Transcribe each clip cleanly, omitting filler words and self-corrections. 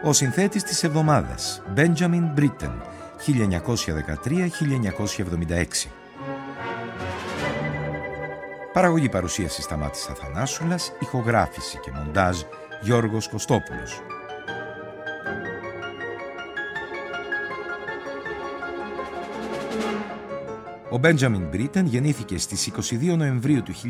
Ο συνθέτης της εβδομάδας, Benjamin Britten, 1913-1976. Παραγωγή παρουσίαση Σταμάτης Αθανάσουλας, ηχογράφηση και μοντάζ Γιώργος Κωστόπουλος. Ο Benjamin Britten γεννήθηκε στις 22 Νοεμβρίου του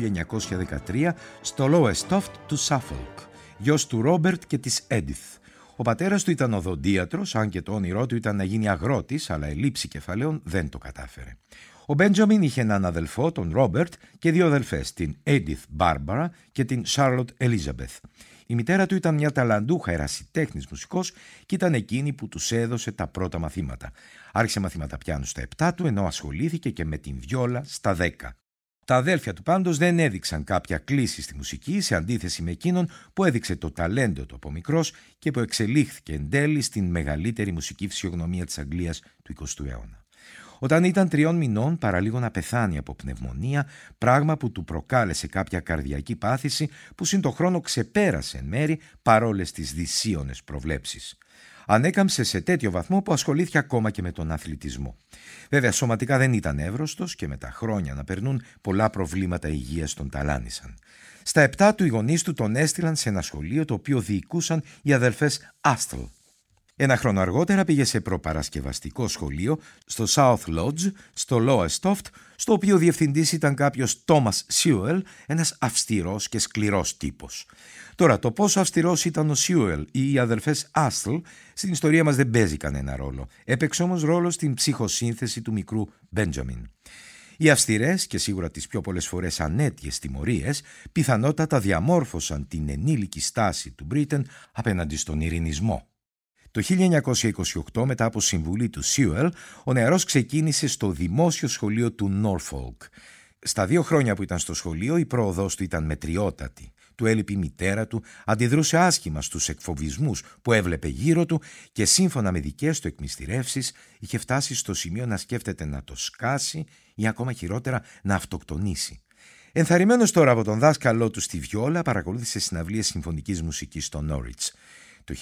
1913 στο Lowestoft του Suffolk, γιος του Ρόμπερτ και της Edith. Ο πατέρας του ήταν οδοντίατρος, αν και το όνειρό του ήταν να γίνει αγρότης, αλλά η λήψη κεφαλαίων δεν το κατάφερε. Ο Μπέντζαμιν είχε έναν αδελφό, τον Ρόμπερτ, και δύο αδελφές, την Edith Barbara και την Charlotte Elizabeth. Η μητέρα του ήταν μια ταλαντούχα ερασιτέχνης μουσικός και ήταν εκείνη που τους έδωσε τα πρώτα μαθήματα. Άρχισε μαθήματα πιάνου στα 7 του, ενώ ασχολήθηκε και με την βιόλα στα 10. Τα αδέλφια του πάντως δεν έδειξαν κάποια κλίση στη μουσική, σε αντίθεση με εκείνον που έδειξε το ταλέντο του από μικρός και που εξελίχθηκε εν τέλει στην μεγαλύτερη μουσική φυσιογνωμία της Αγγλίας του 20ου αιώνα. Όταν ήταν 3 μηνών, παραλίγο να πεθάνει από πνευμονία, πράγμα που του προκάλεσε κάποια καρδιακή πάθηση που συν το χρόνο ξεπέρασε εν μέρη παρόλες τις δυσίωνες προβλέψεις. Ανέκαμψε σε τέτοιο βαθμό που ασχολήθηκε ακόμα και με τον αθλητισμό. Βέβαια, σωματικά δεν ήταν εύρωστος και με τα χρόνια να περνούν πολλά προβλήματα υγείας τον ταλάνισαν. Στα 7 του οι γονείς του τον έστειλαν σε ένα σχολείο το οποίο διοικούσαν οι αδελφές Άστλ. Ένα χρόνο αργότερα πήγε σε προπαρασκευαστικό σχολείο στο South Lodge, στο Lowestoft, στο οποίο διευθυντής ήταν κάποιος Thomas Sewell, ένας αυστηρός και σκληρός τύπος. Τώρα, το πόσο αυστηρός ήταν ο Sewell ή οι αδελφές Άστλ στην ιστορία μας δεν παίζει κανένα ρόλο. Έπαιξε όμως ρόλο στην ψυχοσύνθεση του μικρού Benjamin. Οι αυστηρές και σίγουρα τις πιο πολλές φορές ανέτειες τιμωρίες πιθανότατα διαμόρφωσαν την ενήλικη στάση του Britten απέναντι στον ειρηνισμό. Το 1928, μετά από συμβουλή του Sewell, ο νεαρός ξεκίνησε στο δημόσιο σχολείο του Norfolk. Στα 2 χρόνια που ήταν στο σχολείο, η πρόοδός του ήταν μετριότατη. Του έλειπε η μητέρα του, αντιδρούσε άσχημα στους εκφοβισμούς που έβλεπε γύρω του και σύμφωνα με δικές του εκμυστηρεύσεις είχε φτάσει στο σημείο να σκέφτεται να το σκάσει ή ακόμα χειρότερα να αυτοκτονήσει. Ενθαρρυμένος τώρα από τον δάσκαλό του στη βιόλα, παρακολούθησε συναυλίες συμφωνικής μουσικής στο Norwich. Το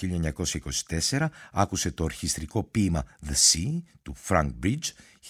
1924 άκουσε το ορχιστρικό ποίημα «The Sea» του Frank Bridge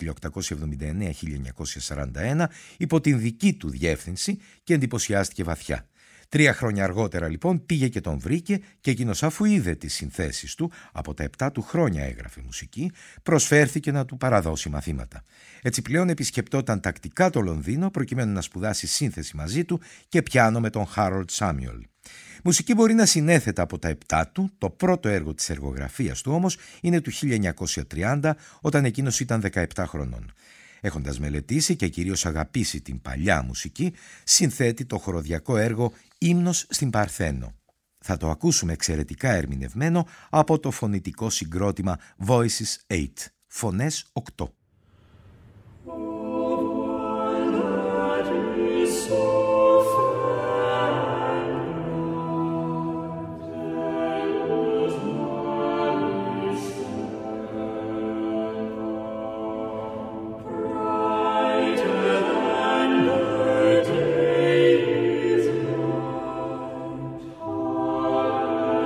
1879-1941 υπό την δική του διεύθυνση και εντυπωσιάστηκε βαθιά. 3 χρόνια αργότερα λοιπόν πήγε και τον βρήκε και εκείνος, αφού είδε τις συνθέσεις του, από τα 7 του χρόνια έγραφε μουσική, προσφέρθηκε να του παραδώσει μαθήματα. Έτσι πλέον επισκεπτόταν τακτικά το Λονδίνο προκειμένου να σπουδάσει σύνθεση μαζί του και πιάνο με τον Harold Samuel. Μουσική μπορεί να συνέθετα από τα 7 του, το πρώτο έργο της εργογραφίας του όμως είναι του 1930 όταν εκείνος ήταν 17 χρονών. Έχοντας μελετήσει και κυρίως αγαπήσει την παλιά μουσική, συνθέτει το χοροδιακό έργο «Ύμνος στην Παρθένο». Θα το ακούσουμε εξαιρετικά ερμηνευμένο από το φωνητικό συγκρότημα Voices 8, φωνές 8.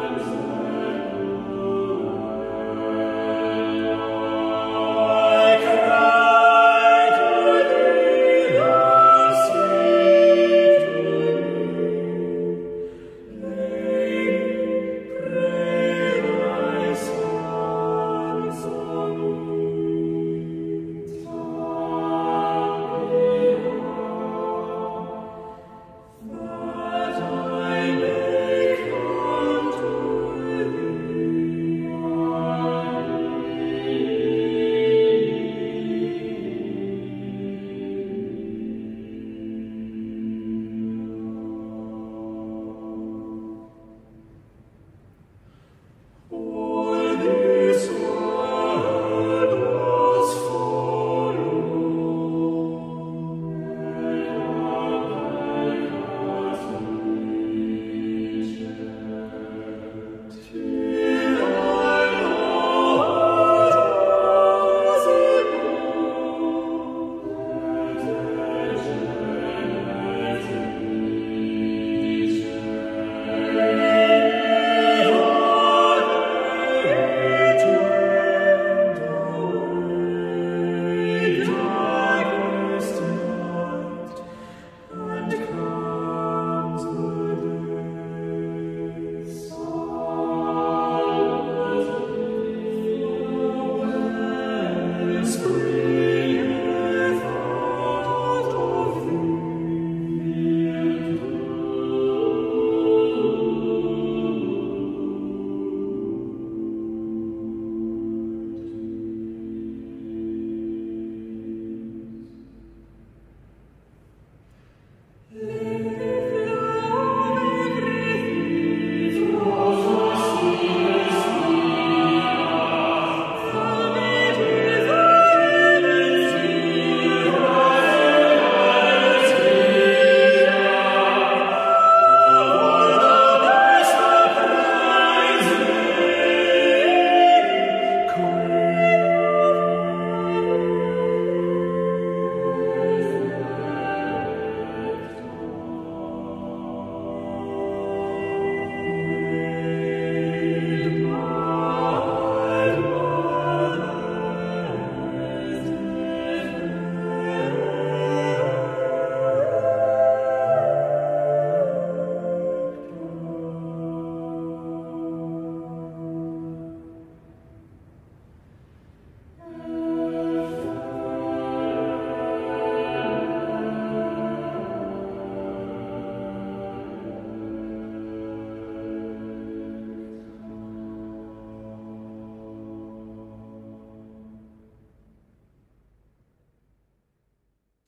I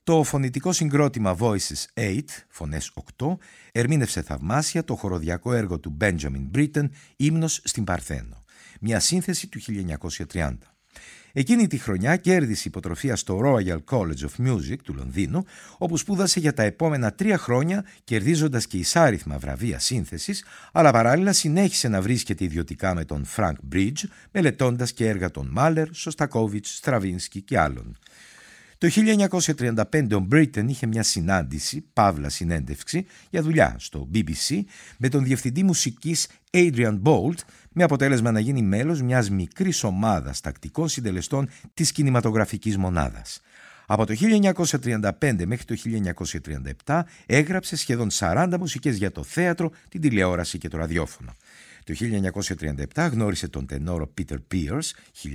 Το φωνητικό συγκρότημα Voices 8, Φωνές 8, ερμήνευσε θαυμάσια το χοροδιακό έργο του Benjamin Britten, «Ύμνος στην Παρθένο», μια σύνθεση του 1930. Εκείνη τη χρονιά κέρδισε υποτροφία στο Royal College of Music του Λονδίνου, όπου σπούδασε για τα επόμενα 3 χρόνια, κερδίζοντας και εισάριθμα βραβεία σύνθεσης, αλλά παράλληλα συνέχισε να βρίσκεται ιδιωτικά με τον Frank Bridge, μελετώντας και έργα των Μάλερ, Σωστακόβιτς, Στραβίνσκι και άλλων. Το 1935 ο Britten είχε μια συνάντηση, παύλα συνέντευξη, για δουλειά στο BBC με τον διευθυντή μουσικής Adrian Boult, με αποτέλεσμα να γίνει μέλος μιας μικρής ομάδας τακτικών συντελεστών της κινηματογραφικής μονάδας. Από το 1935 μέχρι το 1937 έγραψε σχεδόν 40 μουσικές για το θέατρο, την τηλεόραση και το ραδιόφωνο. Το 1937 γνώρισε τον τενόρο Peter Pierce,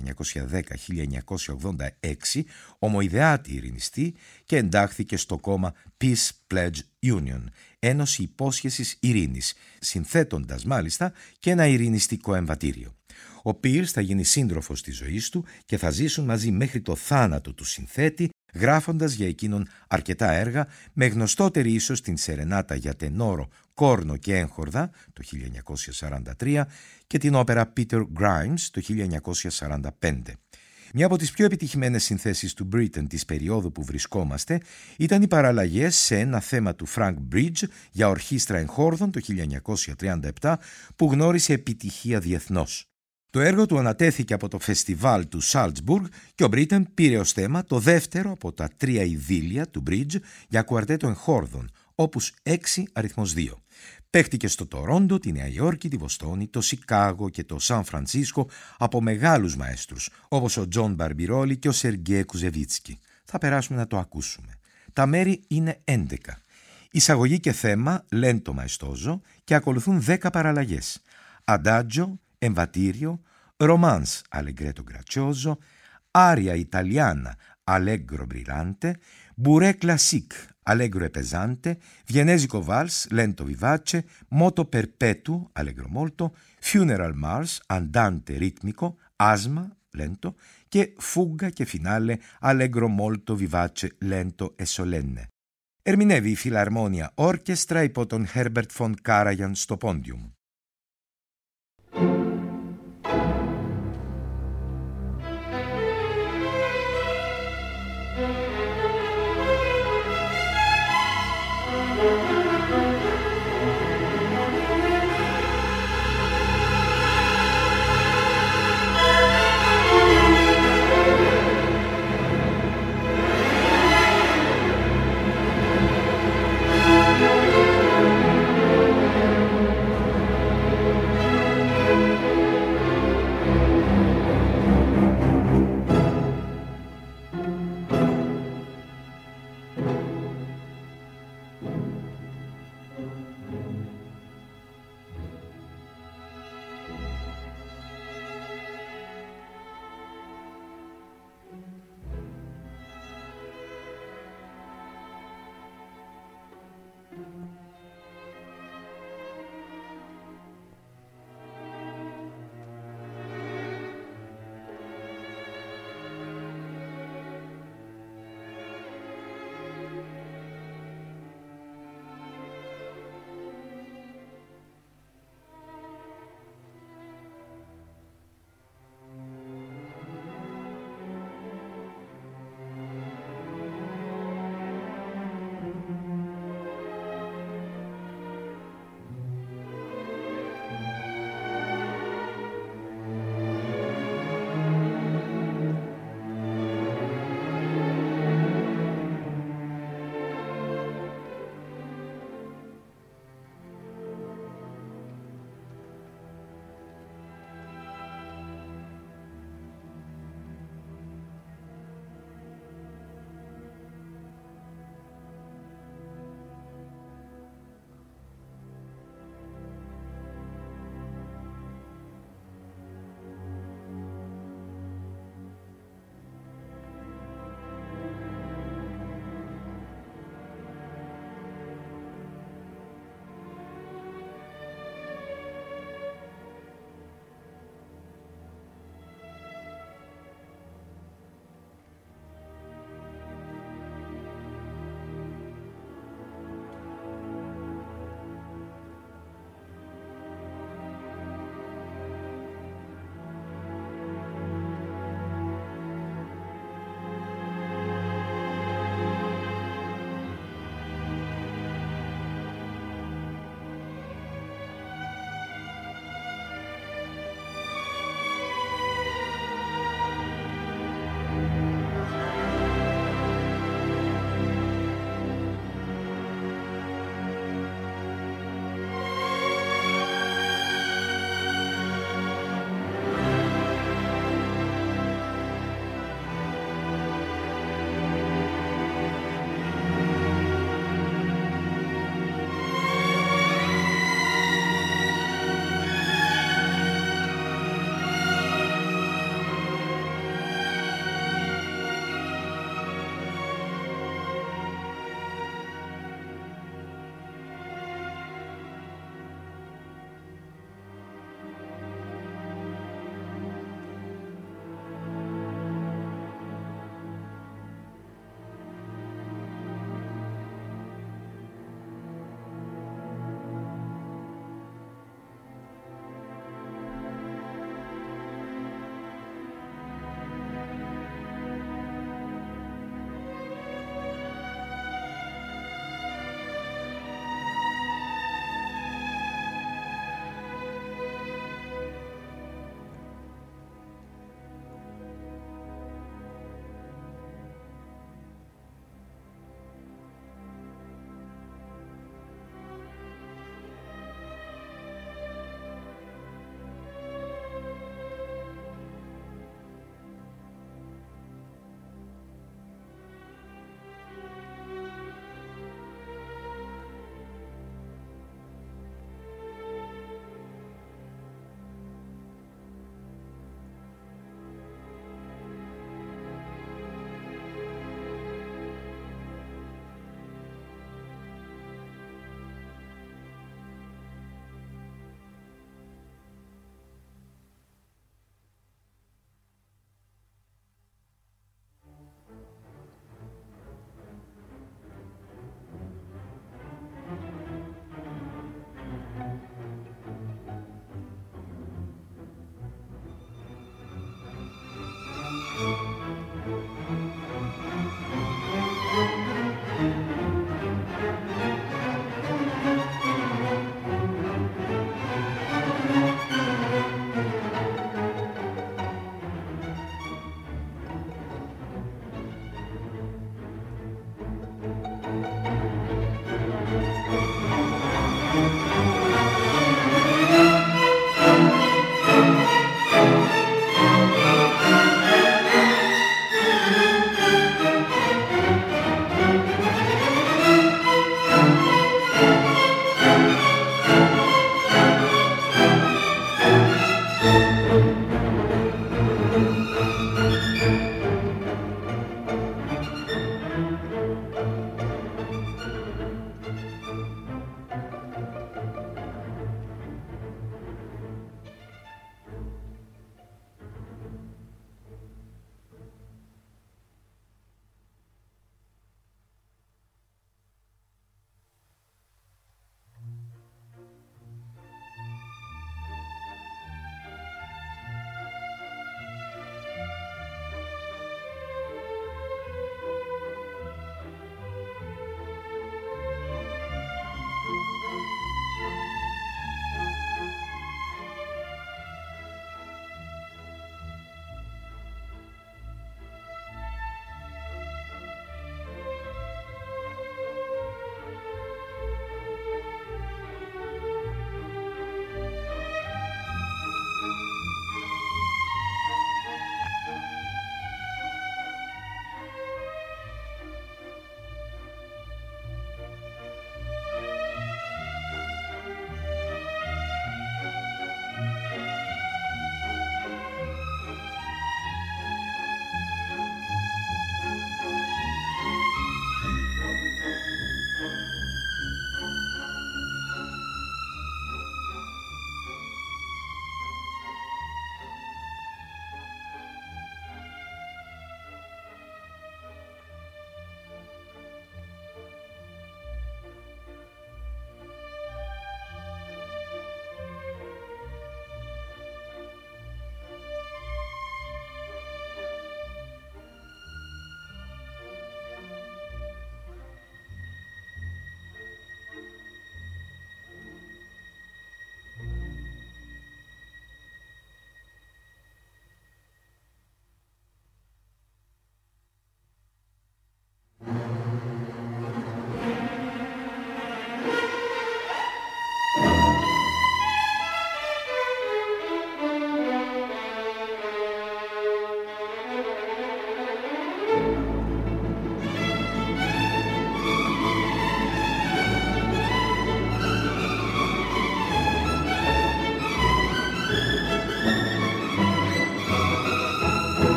1910-1986, ομοειδεάτη ειρηνιστή, και εντάχθηκε στο κόμμα Peace Pledge Union, Ένωση Υπόσχεσης Ειρήνης, συνθέτοντας μάλιστα και ένα ειρηνιστικό εμβατήριο. Ο Pierce θα γίνει σύντροφος της ζωής του και θα ζήσουν μαζί μέχρι το θάνατο του συνθέτη, γράφοντας για εκείνον αρκετά έργα, με γνωστότερη ίσως την Σερενάτα για τενόρο, κόρνο και έγχορδα το 1943 και την όπερα Peter Grimes το 1945. Μια από τις πιο επιτυχημένες συνθέσεις του Britten της περίοδου που βρισκόμαστε ήταν οι παραλλαγές σε ένα θέμα του Frank Bridge για ορχήστρα εγχόρδων το 1937 που γνώρισε επιτυχία διεθνώς. Το έργο του ανατέθηκε από το φεστιβάλ του Salzburg και ο Britten πήρε ως θέμα το δεύτερο από τα 3 ειδήλια του Bridge για κουαρτέτο εγχόρδων, όπους 6 αριθμός 2. Παίχτηκε στο Τορόντο, τη Νέα Υόρκη, τη Βοστόνη, το Σικάγο και το Σαν Φρανσίσκο από μεγάλους μαέστρους, όπως ο Τζον Μπαρμπιρόλι και ο Σεργέ Κουζεβίτσκι. Θα περάσουμε να το ακούσουμε. Τα μέρη είναι 11. Εισαγωγή και θέμα, λέντο μαεστόζο, και ακολουθούν 10 παραλλαγές. Αντάτζο, εμβατήριο, ρομάνς αλεγκρέτο γκρατσιόζο, άρια ιταλιάνα αλέγκρο μπριλάντε, μπουρέ κλασίκ αλέγκρο επεζάντε, βιενέζικο βάλς λέντο βιβάτσε, μότο περπέτου αλέγκρο μόλτο, funeral mars αντάντε ρίτμικο, άσμα λέντο και φούγκα και φινάλε αλέγκρο μόλτο βιβάτσε λέντο e solenne. Ερμηνεύει η Φιλαρμόνια Όρκεστρα υπό τον Herbert von Karajan στο πόντιουμ.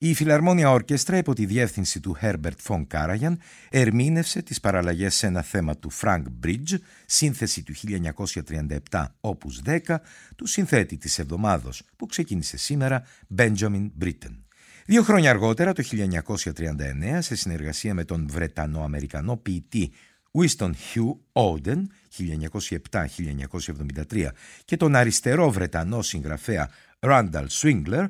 Η Φιλαρμόνια Όρκεστρα υπό τη διεύθυνση του Herbert von Karajan ερμήνευσε τις παραλλαγές σε ένα θέμα του Frank Bridge, σύνθεση του 1937 όπους 10, του συνθέτη της εβδομάδος που ξεκίνησε σήμερα, Benjamin Britten. 2 χρόνια αργότερα, το 1939, σε συνεργασία με τον Βρετανο-Αμερικανό ποιητή Winston Hugh Auden, 1907-1973, και τον αριστερό Βρετανό συγγραφέα Randall Swingler,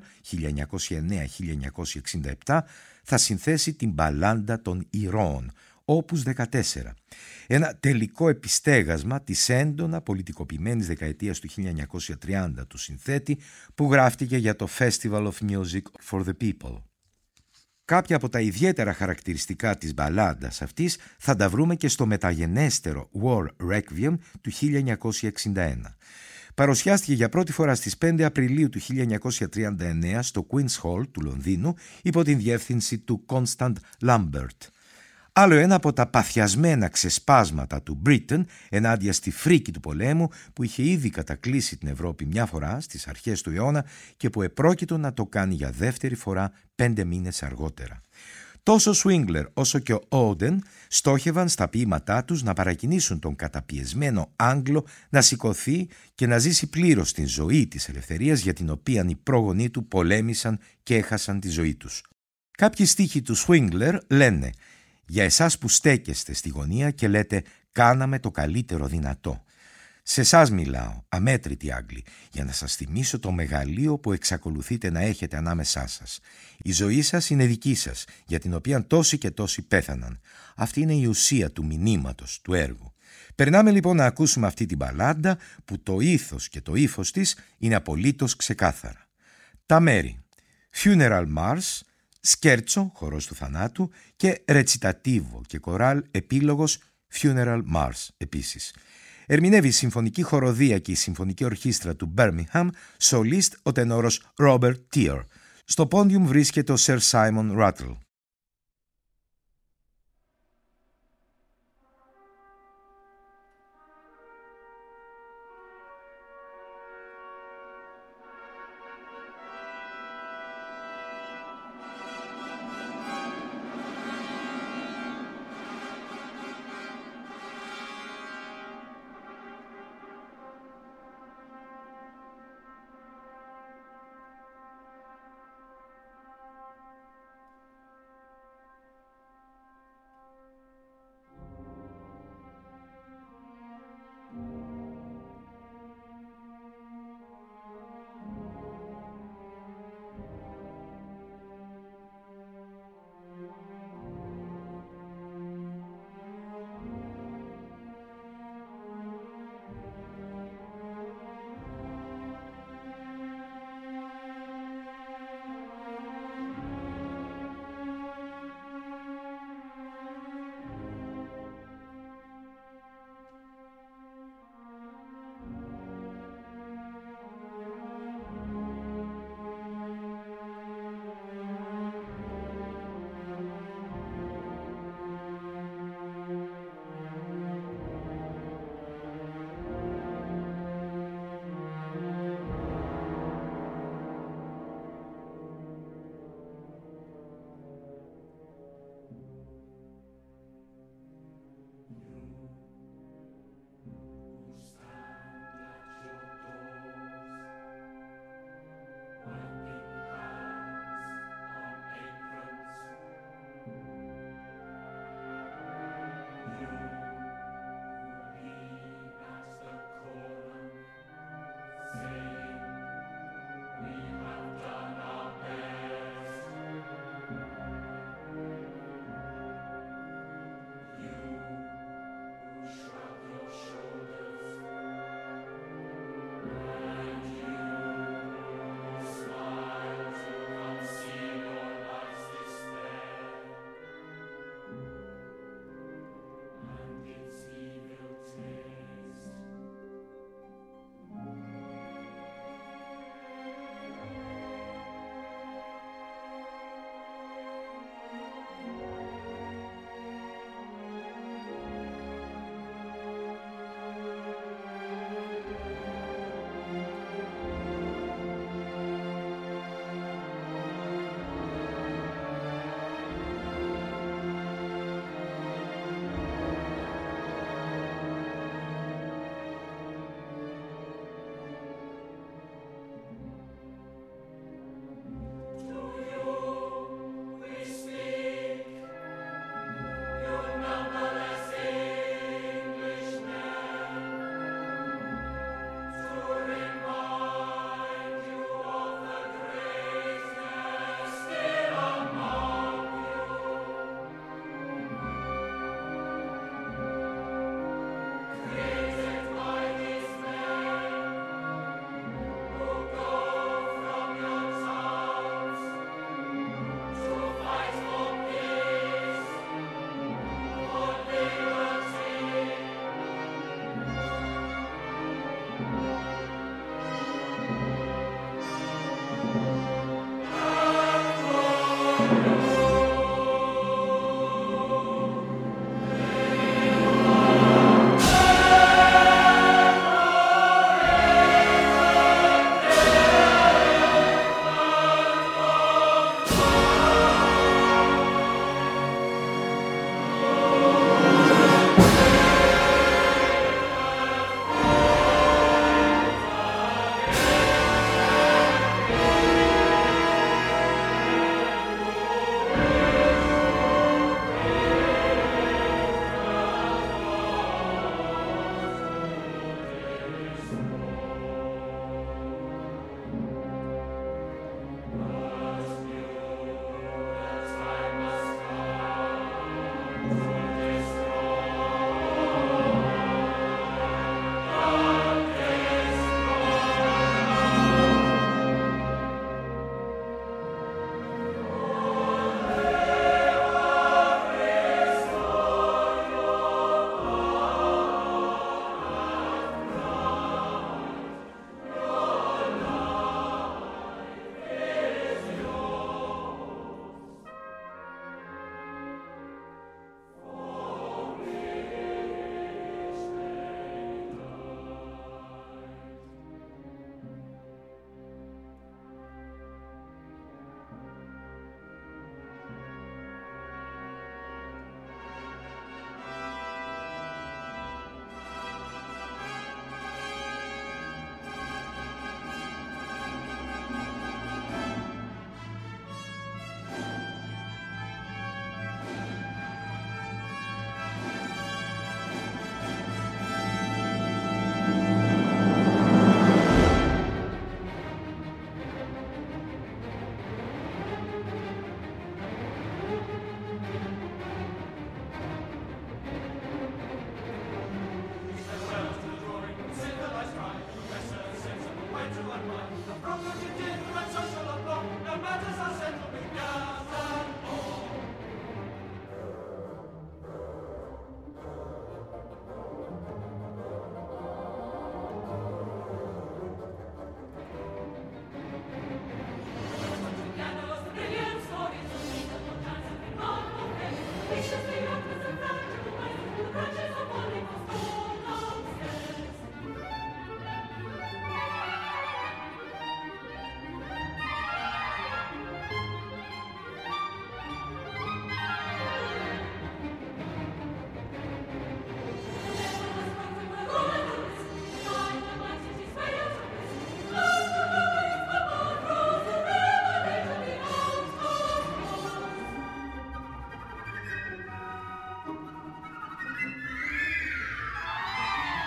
1909-1967, θα συνθέσει την μπαλάντα των ηρώων, όπους 14. Ένα τελικό επιστέγασμα της έντονα πολιτικοποιημένης δεκαετίας του 1930 του συνθέτη που γράφτηκε για το Festival of Music for the People. Κάποια από τα ιδιαίτερα χαρακτηριστικά της μπαλάντας αυτής θα τα βρούμε και στο μεταγενέστερο War Requiem του 1961. Παρουσιάστηκε για πρώτη φορά στις 5 Απριλίου του 1939 στο Queen's Hall του Λονδίνου υπό την διεύθυνση του Constant Lambert. Άλλο ένα από τα παθιασμένα ξεσπάσματα του Britten ενάντια στη φρίκη του πολέμου που είχε ήδη κατακλείσει την Ευρώπη μια φορά στις αρχές του αιώνα και που επρόκειτο να το κάνει για δεύτερη φορά 5 μήνες αργότερα. Τόσο Swingler όσο και ο Auden στόχευαν στα ποίηματά τους να παρακινήσουν τον καταπιεσμένο Άγγλο να σηκωθεί και να ζήσει πλήρως την ζωή της ελευθερίας για την οποία οι πρόγονοί του πολέμησαν και έχασαν τη ζωή τους. Κάποιοι στίχοι του Swingler λένε «Για εσάς που στέκεστε στη γωνία και λέτε «κάναμε το καλύτερο δυνατό». Σε εσάς μιλάω, αμέτρητοι Άγγλοι, για να σας θυμίσω το μεγαλείο που εξακολουθείτε να έχετε ανάμεσά σας. Η ζωή σας είναι δική σας, για την οποία τόσοι και τόσοι πέθαναν. Αυτή είναι η ουσία του μηνύματος, του έργου. Περνάμε λοιπόν να ακούσουμε αυτή την μπαλάντα που το ήθος και το ύφος της είναι απολύτως ξεκάθαρα. Τα μέρη: Funeral Mars, Σκέρτσο, χορός του θανάτου, και ρετσιτατίβο και κοράλ επίλογος Funeral Mars επίσης. Ερμηνεύει η Συμφωνική Χοροδία και η Συμφωνική Ορχήστρα του Birmingham, σολίστ ο τενόρος Robert Tier. Στο πόντιουμ βρίσκεται ο Sir Simon Rattle.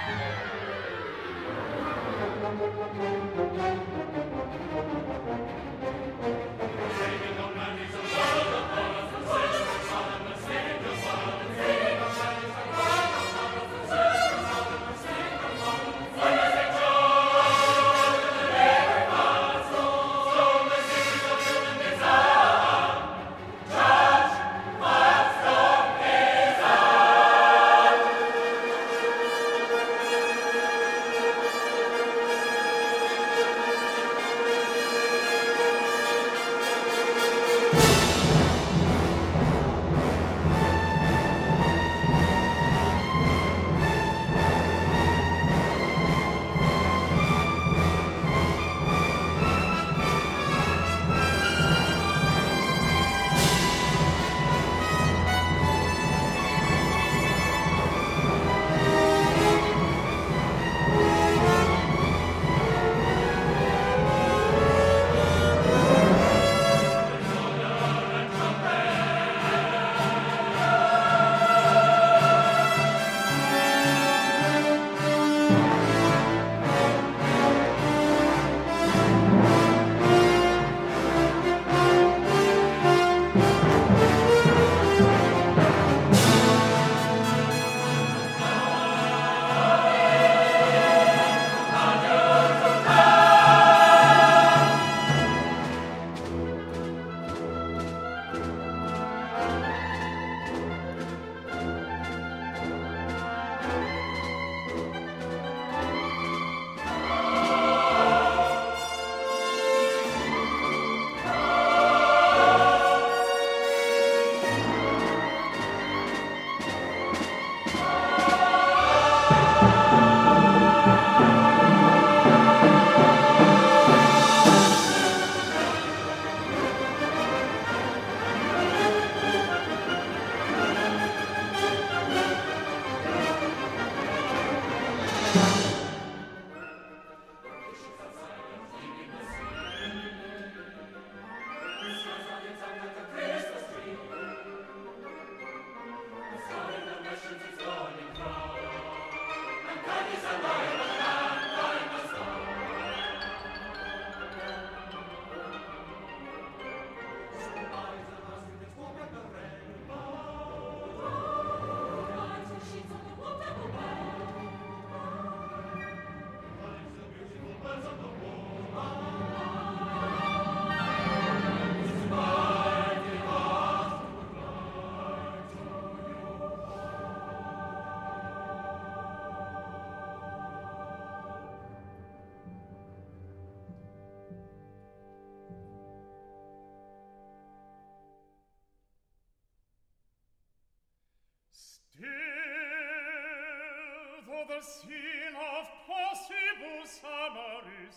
The scene of possible summer is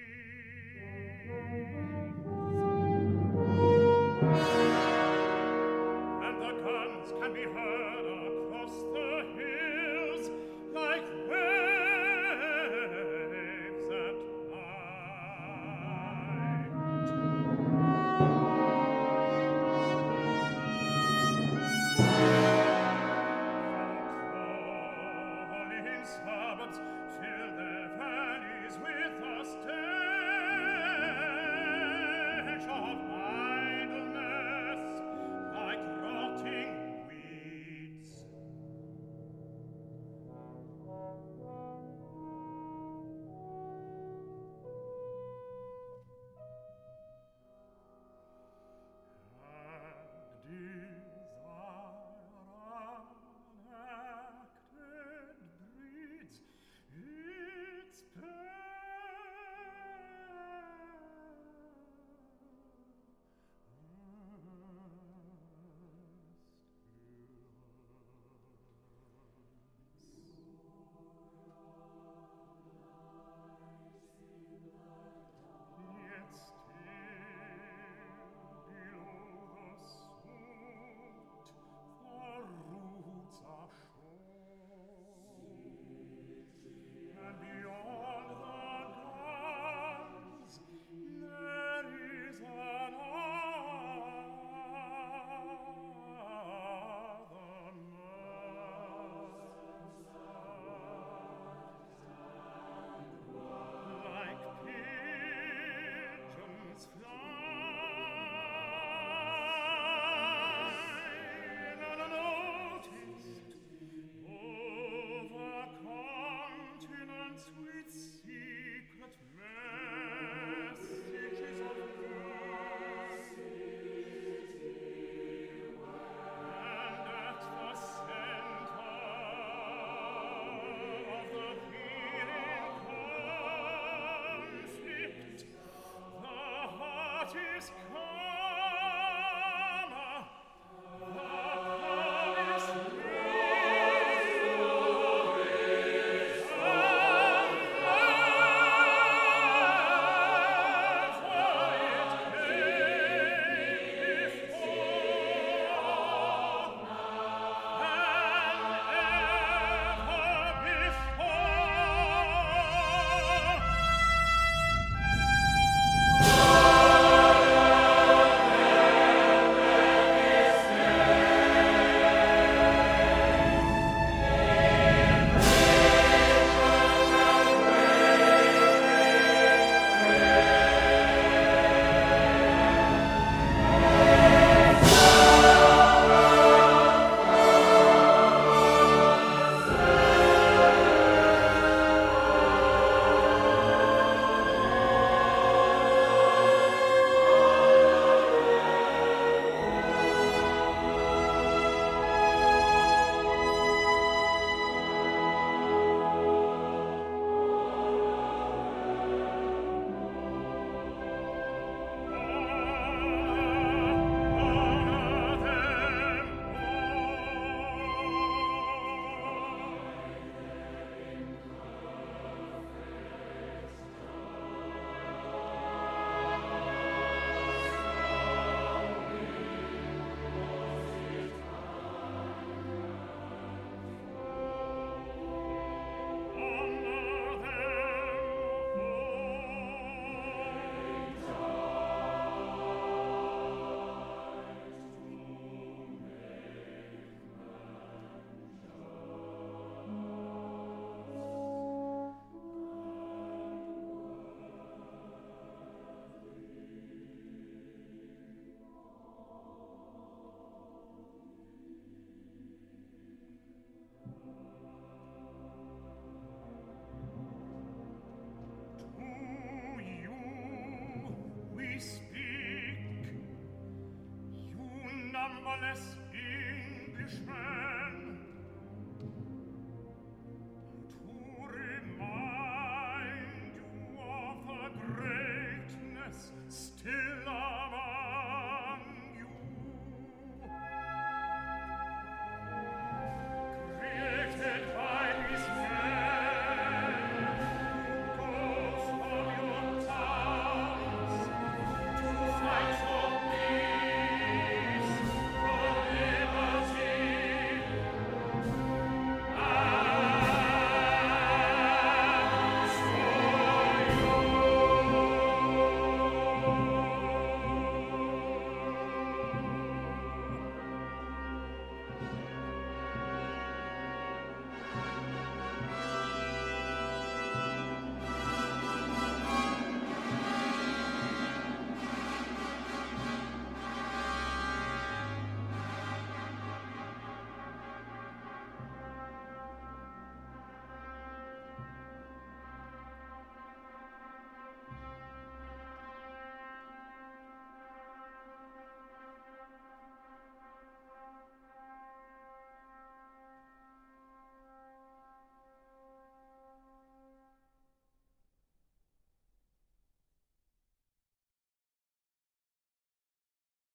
seen, and the guns can be heard across the hills like waves at night. Suburbs fill their valleys with the stench of idleness, like rotting weeds. Unacted breeds its pain.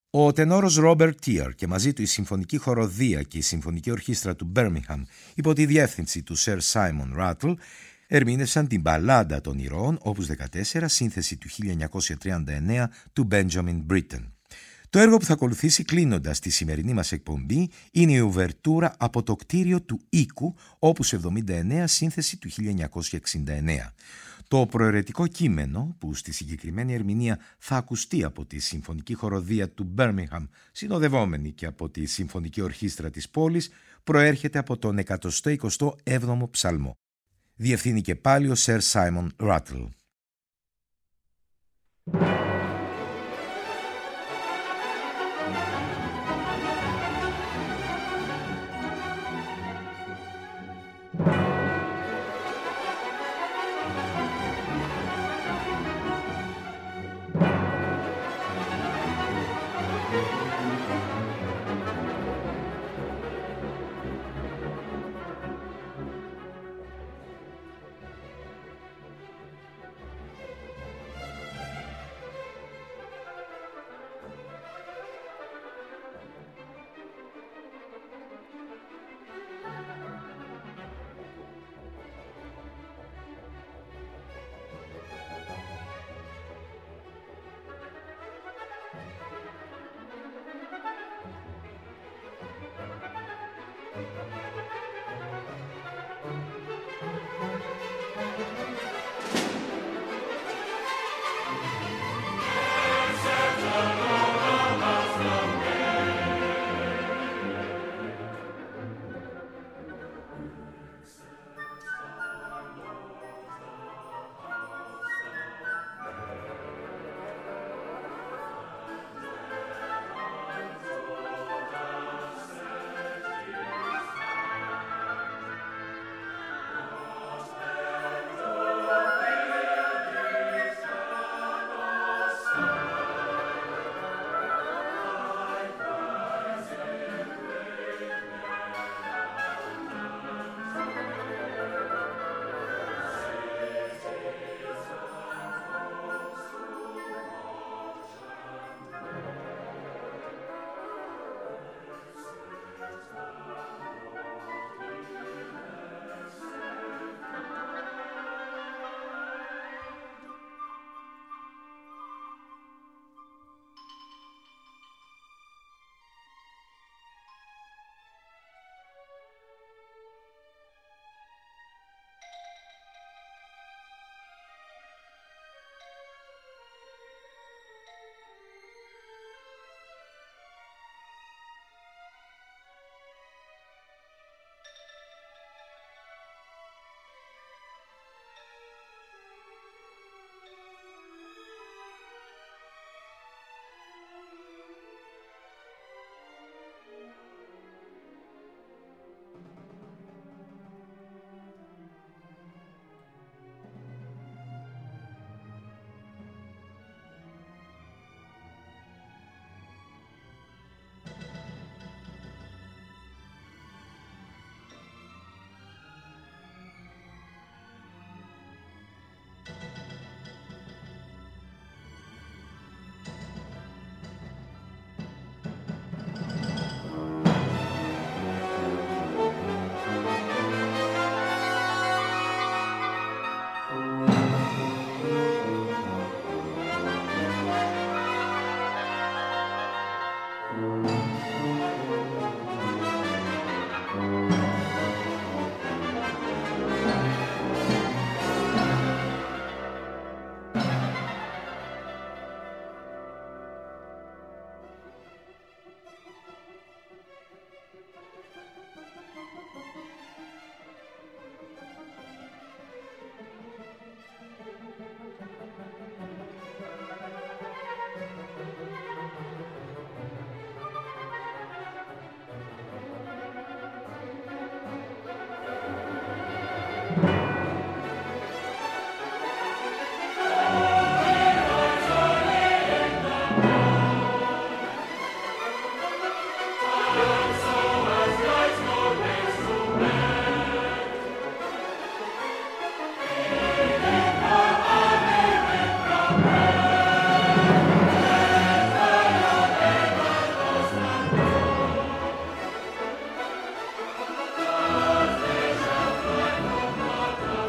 Ο τενόρος Ρόμπερτ Τίαρ και μαζί του η Συμφωνική Χοροδία και η Συμφωνική Ορχήστρα του Μπέρμιγχαμ υπό τη διεύθυνση του Σερ Σάιμον Ράτλ ερμήνευσαν την Μπαλάντα των Ηρώων, όπους 14, σύνθεση του 1939 του Μπέντζαμιν Μπρίτεν. Το έργο που θα ακολουθήσει κλείνοντας τη σημερινή μας εκπομπή είναι η ουβερτούρα από το κτίριο του Οίκου, όπους 79, σύνθεση του 1969. Το προαιρετικό κείμενο, που στη συγκεκριμένη ερμηνεία θα ακουστεί από τη Συμφωνική Χοροδία του Μπέρμιγχαμ, συνοδευόμενη και από τη Συμφωνική Ορχήστρα της πόλης, προέρχεται από τον 127ο ψαλμό. Διευθύνει και πάλι ο Σερ Σάιμον Ράτλ.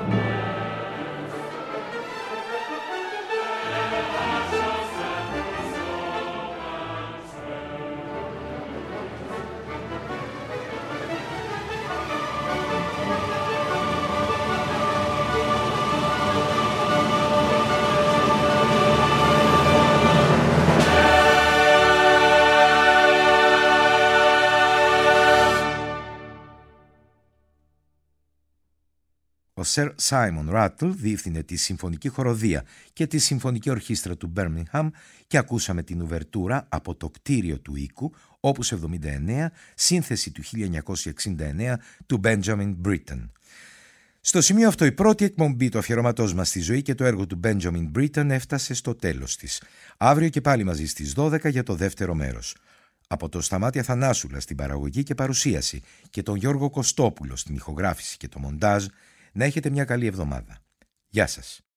Ο Sir Simon Rattle διεύθυνε τη Συμφωνική Χοροδία και τη Συμφωνική Ορχήστρα του Birmingham και ακούσαμε την ουβερτούρα από το κτίριο του οίκου, Opus 79, σύνθεση του 1969 του Benjamin Britten. Στο σημείο αυτό η πρώτη εκπομπή του αφιερώματός μας στη ζωή και το έργο του Benjamin Britten έφτασε στο τέλος της. Αύριο και πάλι μαζί στις 12 για το δεύτερο μέρος. Από το Σταμάτη Αθανάσουλα στην παραγωγή και παρουσίαση και τον Γιώργο Κωστόπουλο στην ηχογράφηση και το μοντάζ, να έχετε μια καλή εβδομάδα. Γεια σας.